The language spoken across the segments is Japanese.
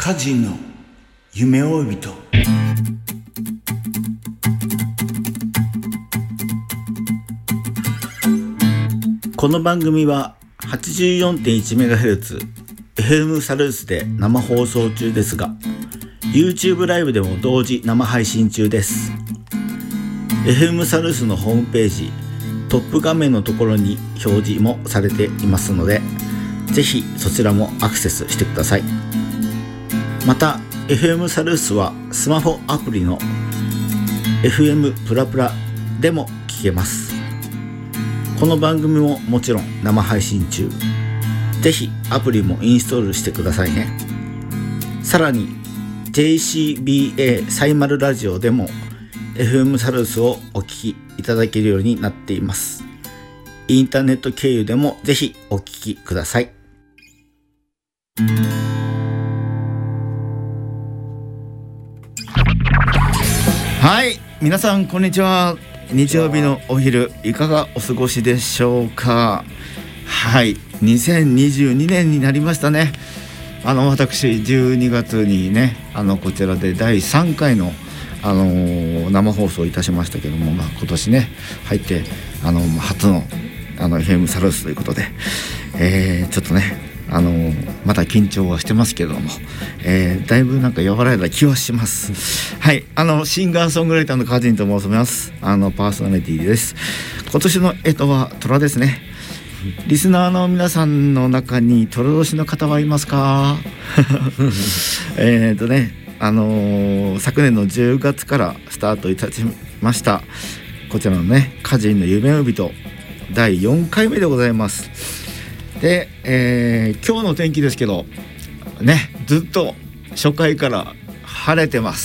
歌人の夢追い人。この番組は 84.1MHz FM サルースで生放送中ですが、 YouTube ライブでも同時生配信中です。 FM サルースのホームページトップ画面のところに表示もされていますので、ぜひそちらもアクセスしてください。また FM サルースはスマホアプリの FM プラプラでも聞けます。この番組ももちろん生配信中。ぜひアプリもインストールしてくださいね。さらに JCBA サイマルラジオでも FM サルースをお聞きいただけるようになっています。インターネット経由でもぜひお聞きください。はい、皆さんこんにちは。日曜日のお昼いかがお過ごしでしょうか。はい、2022年になりましたね。私12月にねこちらで第3回の生放送いたしましたけども、今年ね入って初のFM サルースということで、ちょっとねまだ緊張はしてますけども、だいぶなんか和らいだ気はします。はい、シンガーソングライターの歌人と申します。パーソナリティです。今年の干支は虎ですね。リスナーの皆さんの中に虎年の方はいますか？昨年の10月からスタートいたしましたこちらのね歌人の夢追い人第4回目でございます。で、今日の天気ですけどね、ずっと初回から晴れてます。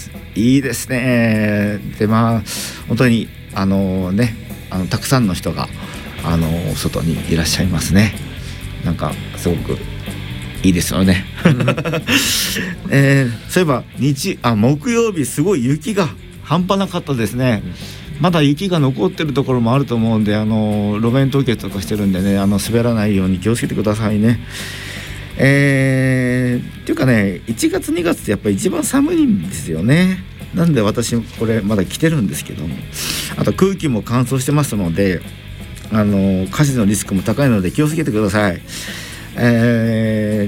いいですね。で本当にたくさんの人が外にいらっしゃいますね。なんかすごくいいですよね。そういえば木曜日すごい雪が半端なかったですね。まだ雪が残ってるところもあると思うんで路面凍結とかしてるんでね滑らないように気をつけてくださいね。っていうかね1月2月ってやっぱり一番寒いんですよね。なんで私これまだ着てるんですけども、あと空気も乾燥してますので火事のリスクも高いので気をつけてください。前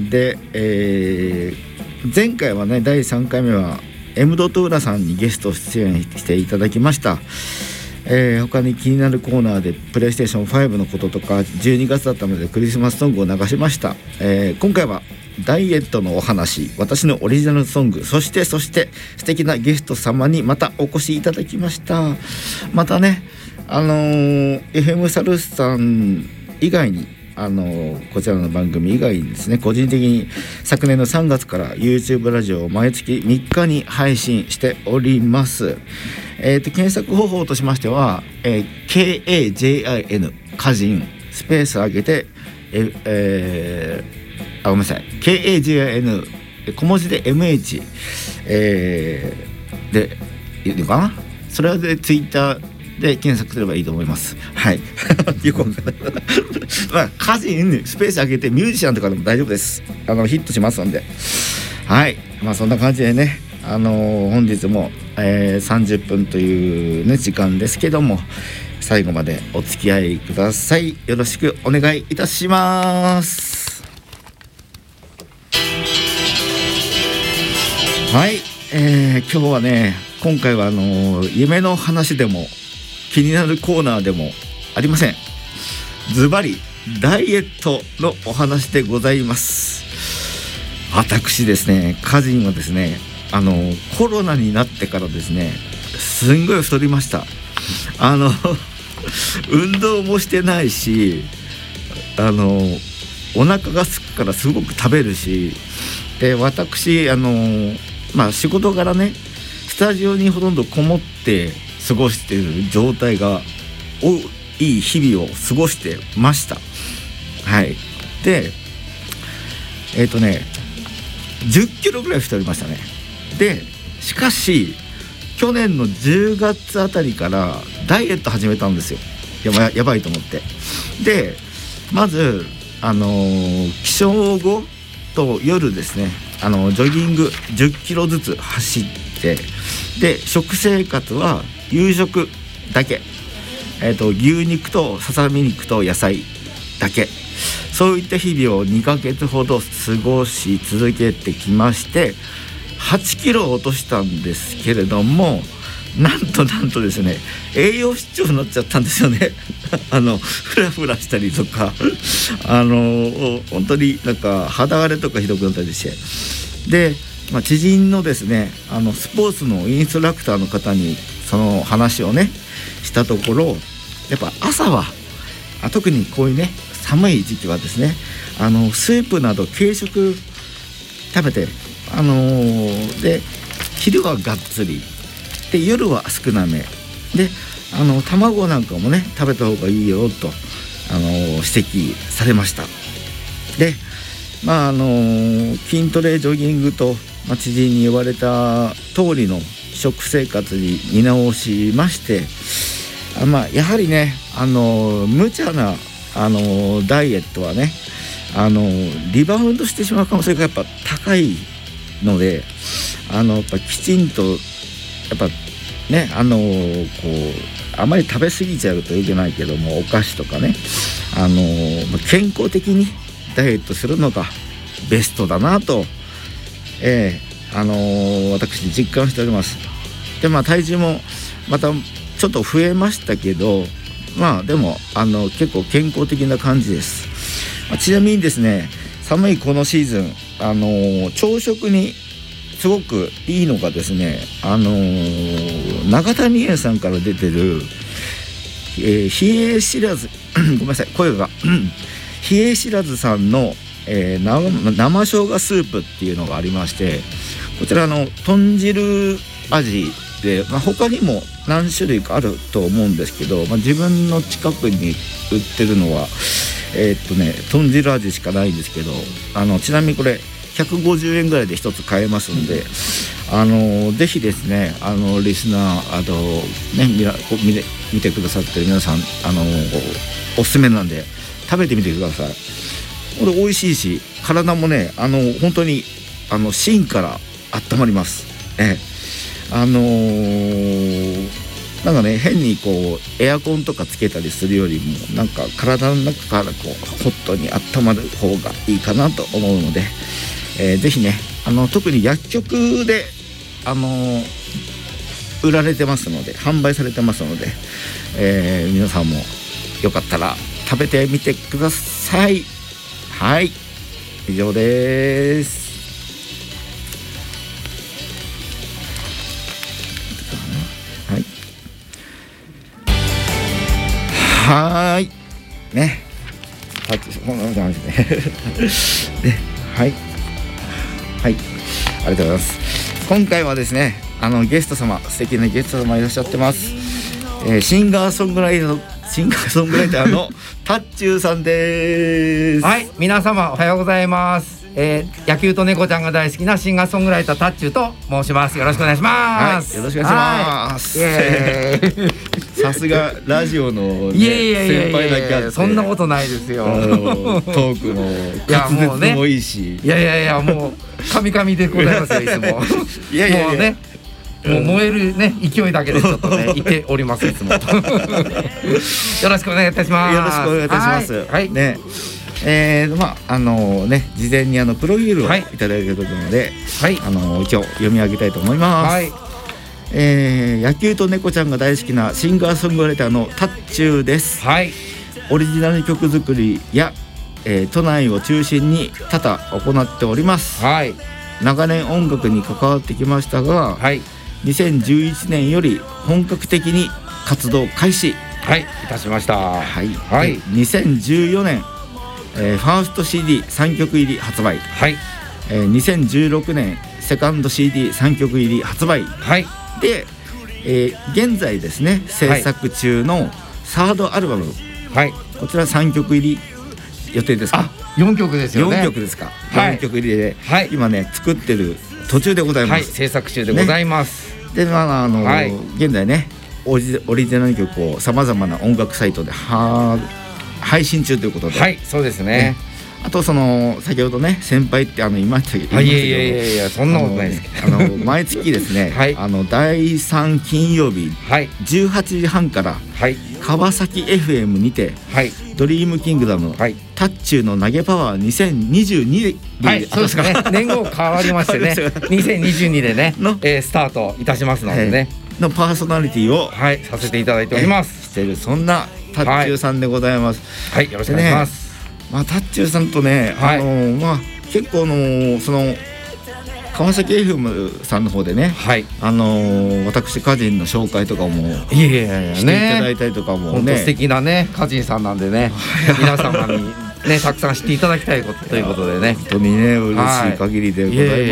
回はね第3回目はM.浦さんにゲスト出演していただきました。他に気になるコーナーでプレイステーション5のこととか12月だったのでクリスマスソングを流しました。今回はダイエットのお話、私のオリジナルソング、そして素敵なゲスト様にまたお越しいただきました。またねFM サルースさん以外にこちらの番組以外にですね、個人的に昨年の3月から YouTube ラジオを毎月3日に配信しております。検索方法としましては、KAJIN 歌人スペース上げて、ごめんなさい KAJIN 小文字で MH、でいいのかな、それで Twitterで検索すればいいと思います。はい。よくわかんない。歌人スペース上げてミュージシャンとかでも大丈夫です。ヒットしますんで。はい。そんな感じでね、本日も、30分というね時間ですけども、最後までお付き合いください。よろしくお願いいたします。はい。今日はね、今回は夢の話でも気になるコーナーでもありません。ズバリダイエットのお話でございます。私ですね、歌人はですねコロナになってからですねすんごい太りました。運動もしてないしお腹が空くからすごく食べるし、で私仕事柄ねスタジオにほとんどこもって過ごしている状態が多い日々を過ごしてました。はい。で10キロぐらい太りましたね。でしかし去年の10月あたりからダイエット始めたんですよ。やばいと思って。でまず起床後と夜ですねジョギング10キロずつ走って、で食生活は夕食だけ、牛肉とささみ肉と野菜だけ、そういった日々を2ヶ月ほど過ごし続けてきまして、8キロ落としたんですけれども、なんとですね栄養失調になっちゃったんですよねフラフラしたりとか本当になんか肌荒れとかひどくなったりして、で、知人のですねスポーツのインストラクターの方にその話をねしたところ、やっぱ朝は特にこういうね寒い時期はですねスープなど軽食食べてで昼はがっつりで夜は少なめで卵なんかもね食べた方がいいよと指摘されました。で筋トレジョギングと、知人に言われた通りの食生活に見直しまして、やはりね無茶なダイエットはねリバウンドしてしまう可能性がやっぱ高いので、やっぱきちんとやっぱねあまり食べ過ぎちゃうといけないけども、お菓子とかね健康的にダイエットするのがベストだなと、私実感しております。で体重もまたちょっと増えましたけど、でも結構健康的な感じです。ちなみにですね寒いこのシーズン朝食にすごくいいのがですね永谷園さんから出てる、冷え知らずごめんなさい声が冷え知らずさんの、生生姜スープっていうのがありまして、こちら豚汁味で、他にも何種類かあると思うんですけど、自分の近くに売ってるのは豚汁味しかないんですけど、ちなみにこれ150円ぐらいで1つ買えますので、ぜひですねリスナー見てくださってる皆さんおすすめなんで食べてみてください。これ美味しいし体もね本当に芯から温まります。なんかね変にエアコンとかつけたりするよりもなんか体の中からホットに温まる方がいいかなと思うので、ぜひね特に薬局で売られてますので販売されてますので、皆さんもよかったら食べてみてください。はい以上です。はいねこんな感じではいありがとうございます。今回はですねゲスト様素敵なゲスト様いらっしゃってます。シンガーソングライターのタッチューさんです。 はい、皆様おはようございます。野球と猫ちゃんが大好きなシンガーソングライタータッチューと申します。よろしくお願いします。 はい、よろしくお願いします。さすがラジオの、先輩だけあってそんなことないですよ。 トークも滑舌もいいし、 いやもう神々でございますよいつも。もうねもう燃えるね勢いだけでちょっとねいておりますいつも。よろしくお願いいたします。 よろしくお願いいたします。 はいね。事前にプロフィールをいただいているので、今日読み上げたいと思います。野球と猫ちゃんが大好きなシンガーソングライターのタッチューです。オリジナル曲作りや、都内を中心に多々行っております。長年音楽に関わってきましたが、2011年より本格的に活動開始、 いたしました。 2014年ファースト CD3 曲入り発売、2016年セカンド CD3 曲入り発売、で、現在ですね制作中のサードアルバム、こちら3曲入り予定ですか ？4曲ですよね。 4曲ですか。4曲入りで、今ね作ってる途中でございます。 制作中でございます。 で現在ねオリジナル曲をさまざまな音楽サイトで配信中ということで、 そうですね。 あとその先ほどね先輩って言いましたけど、 いやそんなことないですけど、 毎月ですね、 はい、 第3金曜日、 はい、 18時半から、 はい、 川崎 FM にて、はい、ドリームキングダム、はい、タッチューの投げパワー2022 はい、そうですかね。年号変わりましてね2022でねスタートいたしますのでね、 のパーソナリティを、 はい、させていただいております。 しているそんなタッチューさんでございます。 はい、よろしくお願いします。 タッチューさんとね、結構その川崎 FM さんの方でね、はい、私歌人の紹介とかもしていただいたりとかもね、 本当素敵なね歌人さんなんでね皆様にねたくさん知っていただきたいことということでね、 本当にね嬉しい限りでございます。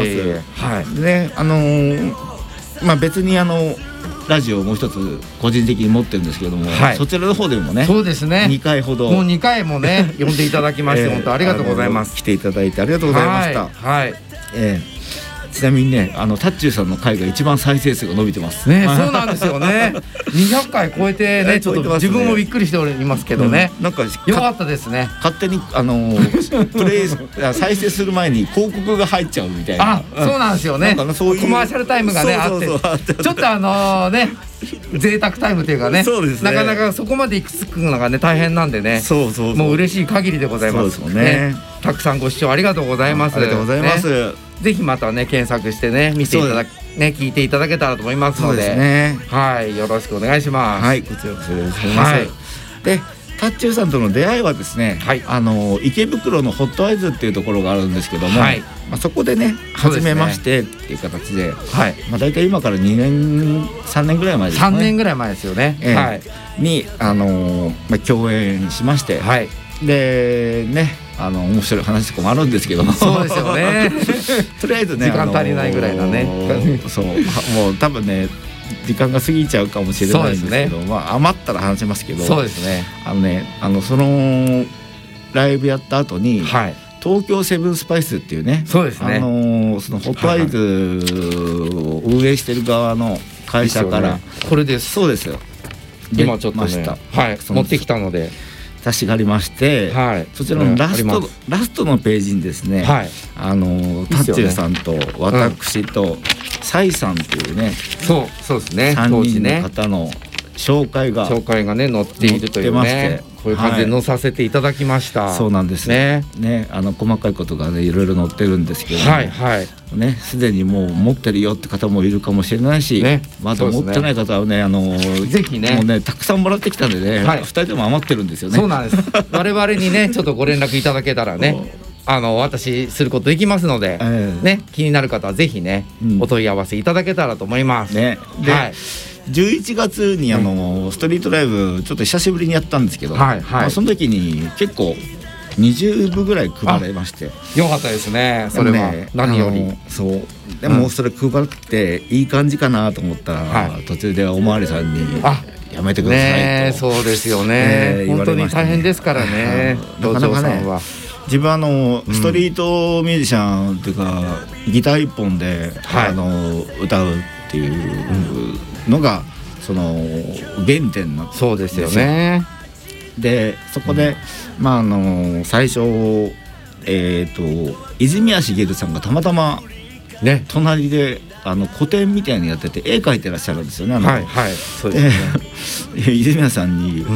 はい、ね別にラジオをもう一つ個人的に持ってるんですけども、はい、そちらの方でもね、 そうですね、 2回ほどもう2回もね呼んでいただきまして本当ありがとうございます。 来ていただいてありがとうございました。はい、ちなみにねタッチューさんの回が一番再生数が伸びてますね。そうなんですよね200回超えてねちょっと自分もびっくりしておりますけどね、なんかよかったですね。 勝手にプレイ再生する前に広告が入っちゃうみたいな。 そうなんですよね。そういうコマーシャルタイムがねあってちょっとね贅沢タイムというかね、なかなかそこまで行き着くのがね大変なんでね、もう嬉しい限りでございます。たくさんご視聴ありがとうございます。 ありがとうございます。 ぜひまたね検索してね見ていただね聞いていただけたらと思いますので、はい、よろしくお願いします。 はい、こちらこそよろしくお願いします。でタッチューさんとの出会いはですね、池袋のホットアイズっていうところがあるんですけども、そこでね初めましてっていう形で、だいたい今から2年3年ぐらい前ですね。 3年ぐらい前ですよね。 に共演しまして、でね面白い話とかもあるんですけども、 そうですよねとりあえずね時間足りないぐらいのねそうもう多分ね時間が過ぎちゃうかもしれないんですけど、余ったら話しますけど、 そうですね、 そのライブやった後に、東京セブンスパイスっていうね、 そうですね、 そのホットアイズを運営してる側の会社からこれです。 そうですよ、 今ちょっとね持ってきたので出しがありまして、そちらのラストのページにですね、タッチューさんと私とサイさんというね、 そうですね、 3人の方の紹介がね載っているというね、こういう感じで載させていただきました。 そうなんですね。細かいことがねいろいろ載ってるんですけども、すでにもう持ってるよって方もいるかもしれないし、まだ持ってない方はねぜひね、 もうねたくさんもらってきたんでね、2人とも余ってるんですよね。 そうなんです我々にねちょっとご連絡いただけたらねお渡しすることできますので、気になる方はぜひね、お問い合わせいただけたらと思います。 で11月にストリートライブちょっと久しぶりにやったんですけど、その時に結構20部ぐらい配られまして、 よかったですね。それは何よりそうでもそれ配っていい感じかなと思ったら、途中でおまわりさんにやめてくださいと、 そうですよね、本当に大変ですからね、道場さんは。 自分ストリートミュージシャンっていうかギター一本で歌うっていうのがその原点なんですよ。 そうですよね。 でそこで最初泉谷しげるさんがたまたま隣で個展みたいにやってて絵描いてらっしゃるんですよね。 そうですね。 泉谷さんに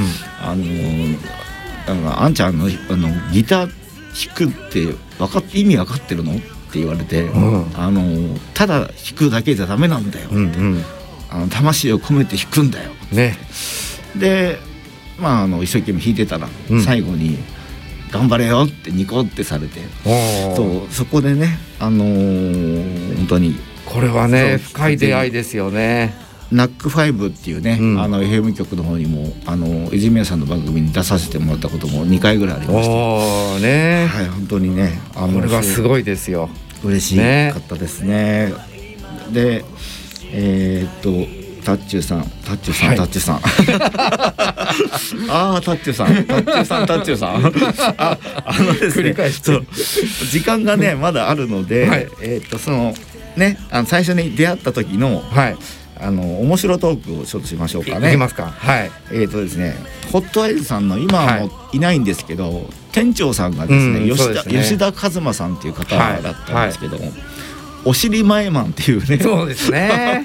あんちゃんギター弾くって意味分かってるのって言われて、ただ弾くだけじゃダメなんだよ、魂を込めて弾くんだよ、で一生懸命弾いてたら、最後に頑張れよってニコってされて、そこでね本当にこれはね深い出会いですよね。 ナック5っていうね、FM 局の方にも泉谷さんの番組に出させてもらったことも2回ぐらいありました。本当にねこれはすごいですよ。 嬉しかったですね。でタッチューさんタッチューさんですね、時間がねまだあるので、そのね最初に出会った時の面白トークをちょっとしましょうかね。 いきますか。 ですね、ホットアイズさんの今はもういないんですけど、 店長さんがですね、吉田和馬さんっていう方だったんですけども、お尻前マンっていうね、 そうですね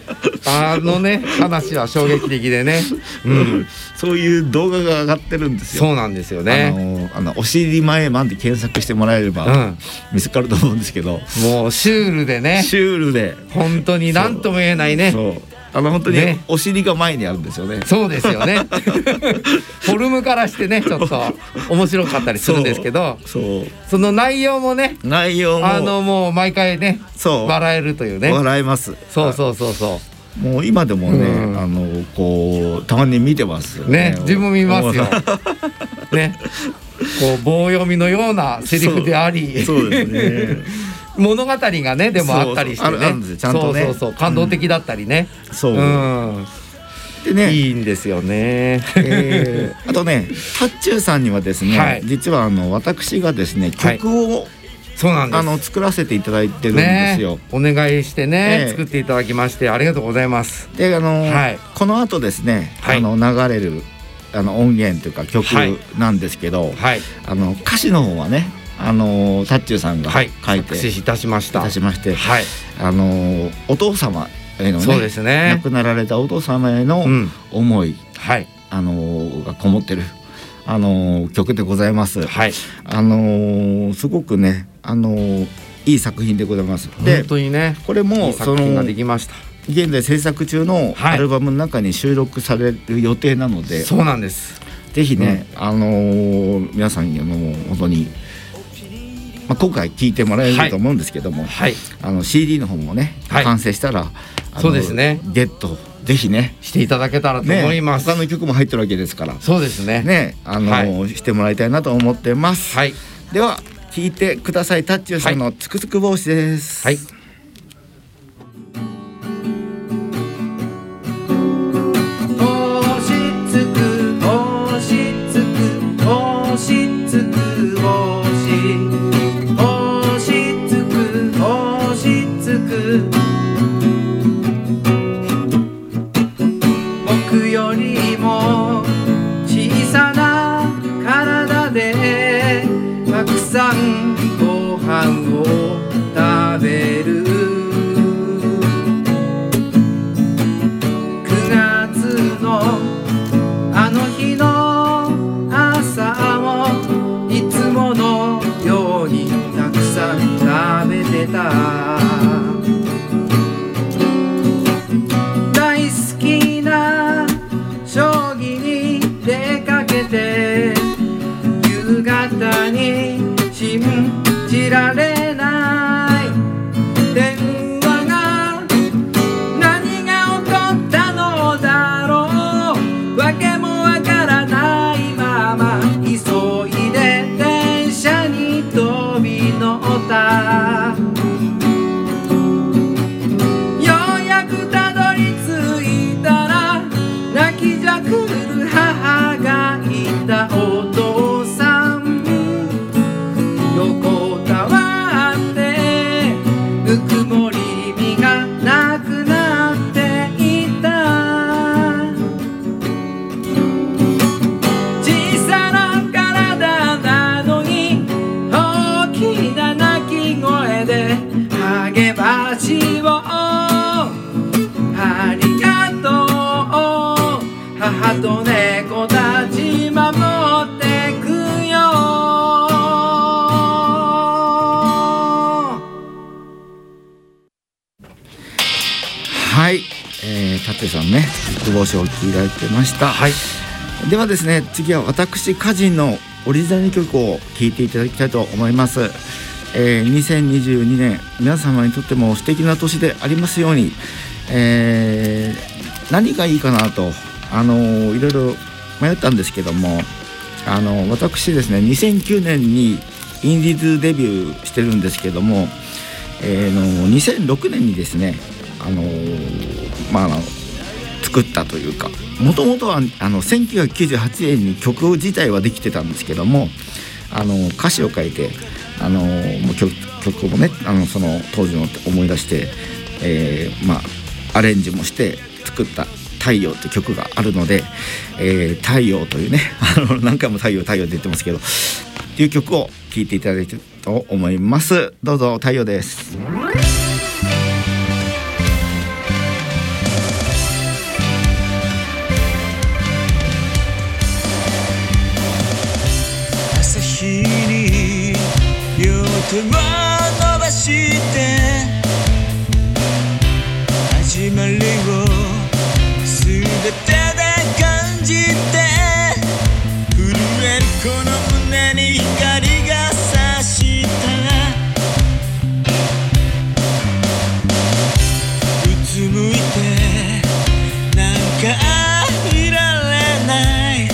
話は衝撃的でね、 そういう動画が上がってるんですよ。 そうなんですよね。 お尻前マンで検索してもらえれば見つかると思うんですけど、 もうシュールでね、本当に何とも言えないね。 本当にお尻が前にあるんですよね。 そうですよねフォルムからしてねちょっと面白かったりするんですけど、その内容ももう毎回ね笑えるというね。 笑えます。そうもう今でもね、こうたまに見てますよね。 自分も見ますよね。こう棒読みのようなセリフであり、 そうですね物語がねでもあったりしてね、 ちゃんとね、 感動的だったりね、でね、いいんですよね。 あとね、タッチューさんにはですね、実は私がですね曲を作らせていただいてるんですよ。 お願いしてね作っていただきましてありがとうございます。 でこの後ですね流れる音源というか曲なんですけど、歌詞の方はねタッチューさんが書いていたしまして、 お父様へのね、亡くなられたお父様への思いがこもってる曲でございます。すごくねいい作品でございます。で本当にね、 これも作品ができました。 現在制作中のアルバムの中に収録される予定なので、 そうなんです。 ぜひね、皆さんに本当に今回聴いてもらえると思うんですけども、CD の方もね完成したらそうですねゲットぜひねしていただけたらと思います。 他の曲も入ってるわけですから、 そうですねしてもらいたいなと思ってます。では聴いてください。タッチューさんのつくつく帽子です。 僕よりも小さな体でたくさんご飯を食べる9月のあの日の朝もいつものようにたくさん食べてた。大好きな将棋に出かけて夕方に信じられない電話が何が起こったのだろう。わけもわからないまま急いで電車に飛び乗った。ようやくたどり着いたら泣きじゃくる母がいた。お父さん横たわってぬくもり身がなくなっていた。小さな体なのに大きな泣き声で励ましをありがとう。母と猫たち守ってくよ。 はい、タッチューさんねつく帽子を聴いていただいてました。ではですね、次は私歌人のオリジナル曲を聴いていただきたいと思います。2022年皆様にとっても素敵な年でありますように、何がいいかなといろいろ迷ったんですけども、私ですね2009年にインディーズデビューしてるんですけども、2006年にですね作ったというか、もともとは1998年に曲自体はできてたんですけども、歌詞を書いてもう曲をねその当時の思い出して、アレンジもして作った太陽という曲があるので、太陽というね何回も太陽太陽って言ってますけどっていう曲を聴いていただきたいと思います。どうぞ。太陽です。 朝日に両手を伸ばして始まりを全てで感じて震えるこの胸に光が差したうつむいてなんかいられない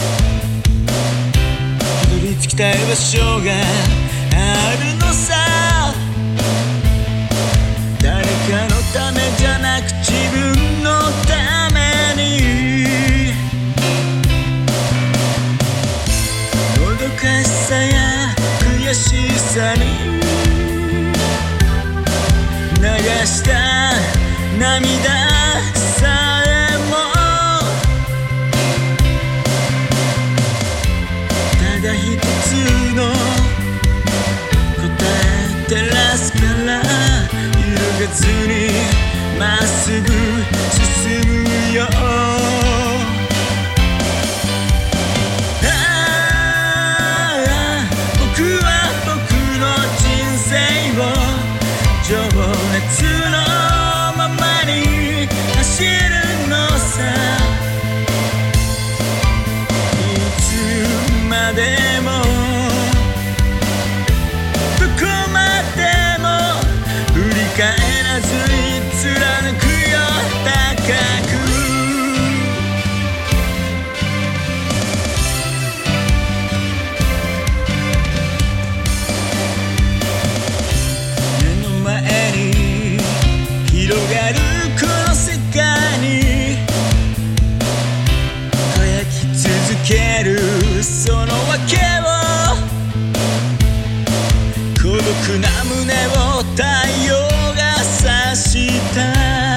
たどり着きたい場所があるのさ誰かのためじゃなく自分のためにもどかしさや悔しさに流した涙さえもただ一つの答え照らすから揺るがずにまっすぐ進むよ僕は僕の人生を情熱のままに走るのさいつまでもどこまでも振り返らずに貫くよ高く目の前に広がるこの世界に輝き続けるその訳を孤独な胸を太陽が差した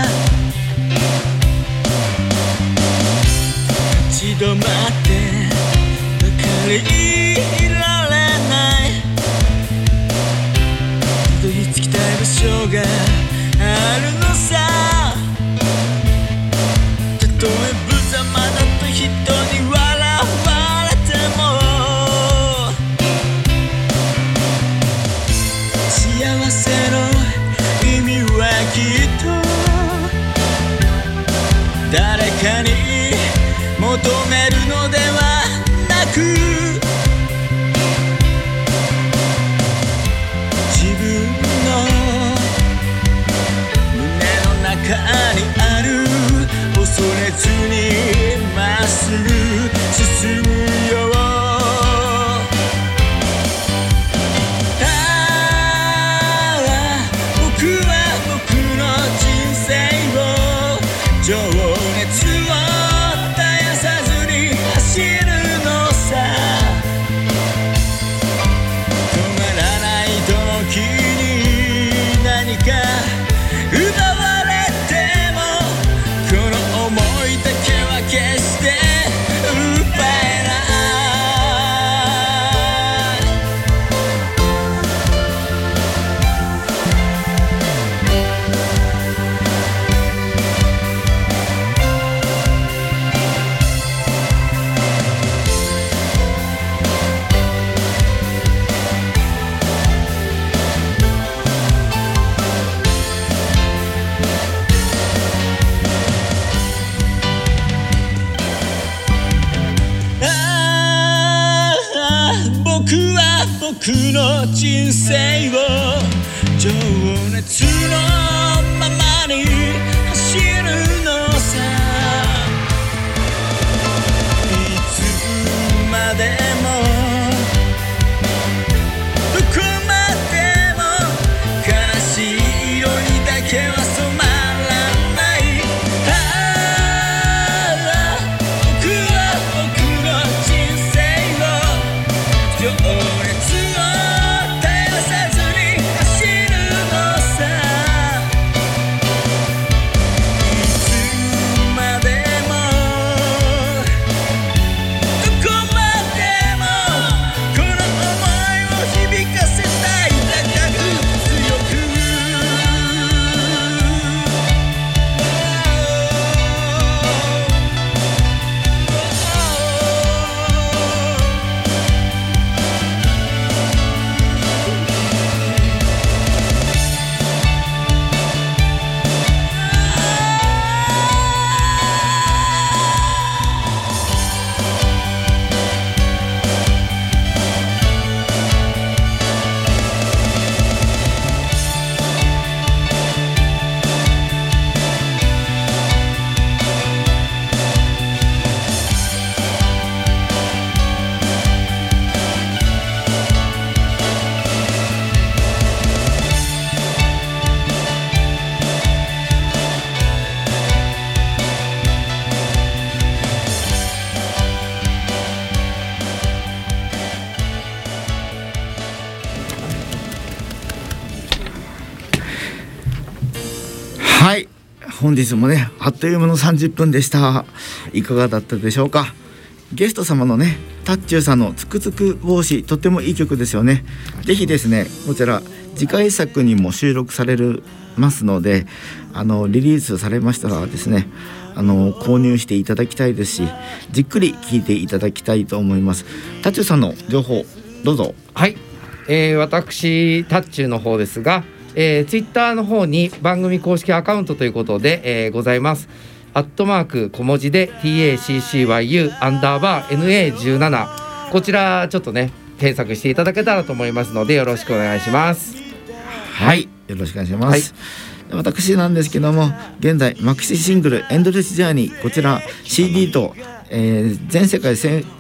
立ち止まってばかりいられないたどり着きたい場所があるのさたとえ無様だと人に笑われても幸せの意味はきっと誰かに求めるのではなく自分の胸の中にある恐れずにまっすぐ進むよ僕は僕の人生を情熱を絶やさずに走るのさ止まらない時に何か奪われてもこの想いだけは決して奪えない僕は僕の人生を情熱のままに走るのさいつまでもどこまでも悲しい色にだけは染まらない僕は僕の人生を情熱を絶やさずに走るのさいつまでもはい、本日もねあっという間の30分でした。いかがだったでしょうか。ゲスト様のねタッチューさんのつくつく帽子、とってもいい曲ですよね。ぜひですねこちら次回作にも収録されますので、リリースされましたらですね購入していただきたいですし、じっくり聴いていただきたいと思います。タッチューさんの情報どうぞ。 はい、私タッチューの方ですが、ツイッターの方に番組公式アカウントということで、ございます。@小文字で TACCYU_NA17、 こちらちょっとね検索していただけたらと思いますのでよろしくお願いします。 はい、よろしくお願いします。はい、私なんですけども、現在マキシシングルエンドレスジャーニー、こちら CD と、全世界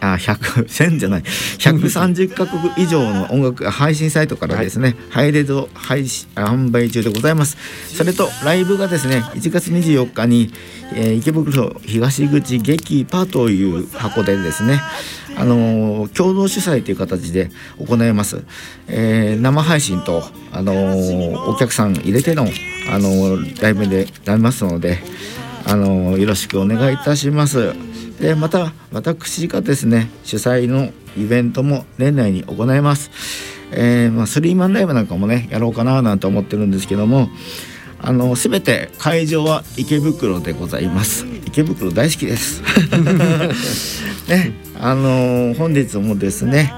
130カ国以上の音楽配信サイトからですね、ハイレゾ販売中でございます。それとライブがですね1月24日に、池袋東口劇パーという箱でですね共同主催という形で行います。生配信と、お客さん入れての、ライブでなりますので、よろしくお願いいたします。でまた私がですね主催のイベントも年内に行います。スリーマンライブなんかもねやろうかななんて思ってるんですけども、すべて会場は池袋でございます。池袋大好きですね。本日もですね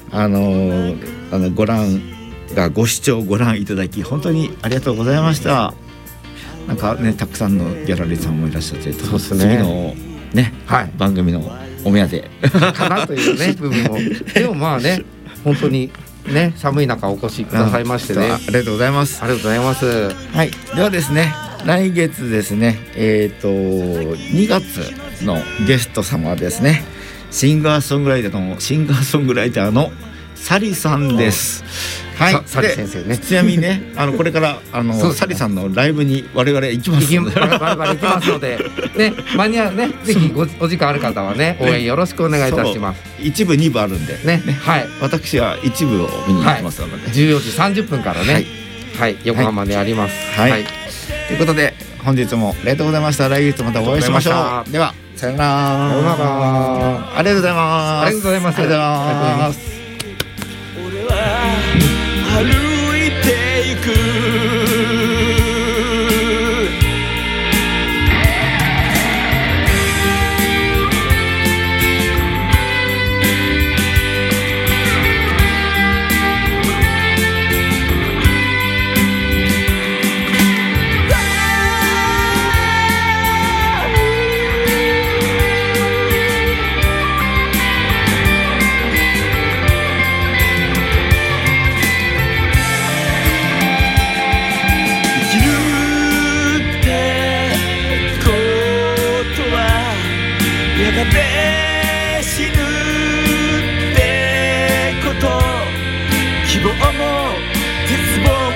ご視聴ご覧いただき本当にありがとうございました。なんかねたくさんのギャラリーさんもいらっしゃって、 そうですね、 次のね、はい、番組のお目当てかなというね部分もでもまあね本当にね寒い中お越しくださいましてね、 ありがとうございます。 ありがとうございます。 はい、ではですね来月ですね2月のゲスト様はですねシンガーソングライターのサリさんです。はい、 サリ先生ね。 ちなみにねこれからサリさんのライブに我々行きますので我々行きますのでね、間に合うねぜひお時間ある方はね応援よろしくお願いいたします。 一部2部あるんでね、 はい、 私は一部を見に行きますので、 14時30分からね、はい、横浜であります。 はい、ということで本日もありがとうございました。来月またお会いしましょう。ではさよなら。ありがとうございます。 ありがとうございます。 ありがとうございます。 俺は歩いていく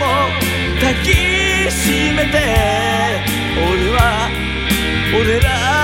俺ら